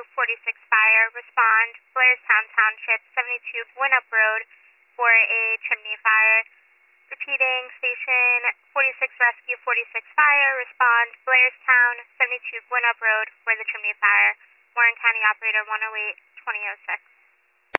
46 Fire, respond Blairstown Township, 72 Gwinnett Road for a chimney fire. Repeating, Station 46 Rescue 46 Fire, respond Blairstown, 72 Gwinnett Road for the chimney fire. Warren County Operator 108-2006.